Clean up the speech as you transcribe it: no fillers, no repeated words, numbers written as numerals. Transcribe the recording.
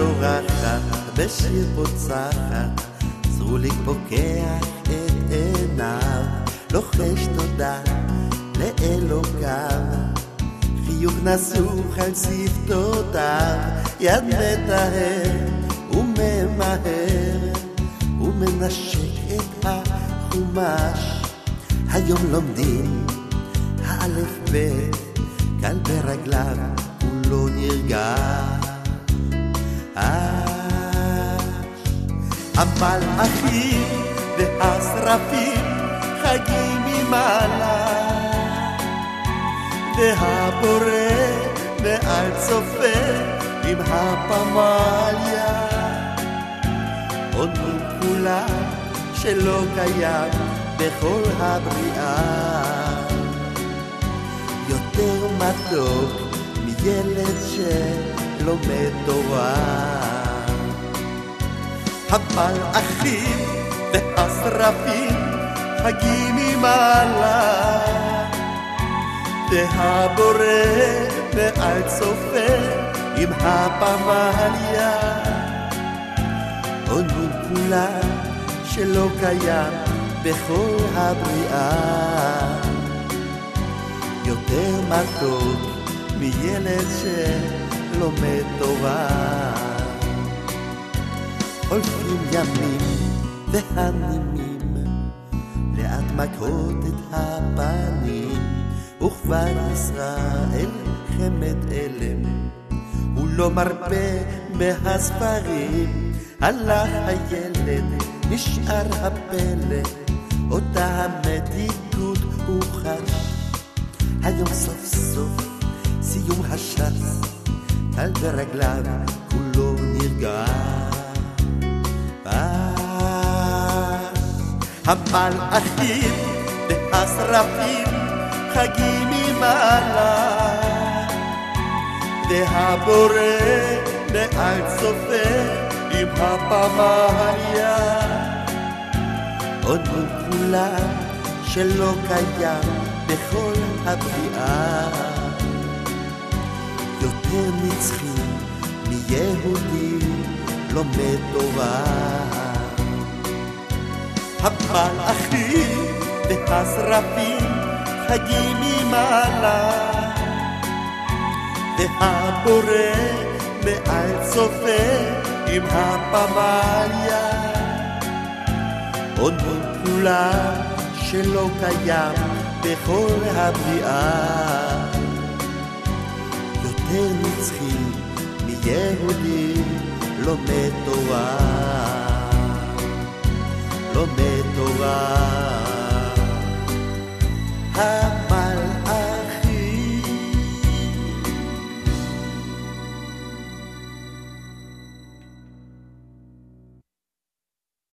זורחת בשיר פוצחת, זרוליק פוקח את עיניו, לוחש תודה לאלוקיו, חיוך נסוך על שפתותיו, יד מטהר וממהר, ומנשק את החומש. היום לומדים האלף בית, קל ברגליו הוא לא נרגש. המלאכים והשרפים חגים ממעלה, והבורא מעל צופה עם הפמליה. עונים כולם שלא קיים בכל הבריאה, יותר מתוק מילד שלומד תורה. המלאכים והשרפים חגים ממעלה, והבורא מעל צופה עם הפמליה. עונים כולם שלא קיים בכל הבריאה, יותר מתוק מילד שלומד תורה. הולכים ימים והנימים, לאט מכות את הפנים, וכבר ישראל חמד אלם, הוא לא מרפה מהספרים. הלך הילד, נשאר הפלא, אותה המתיקות הוא חש. היום סוף סוף סיום הש"ס, קל ברגליו כולו נרגש. המלאכים והשרפים חגים ממעלה, והבורא מעל צופה עם הפמליה. עונים כולם שלא קיים בכל הבריאה, יותר נצחי מיהודי לומד תורה. המלאכים והשרפים חגים ממעלה, והבורא מעל צופה עם הפמליה. עונים כולם שלא קיים בכל הבריאה, יותר נצחי מיהודי לומד תורה, לומד תורה.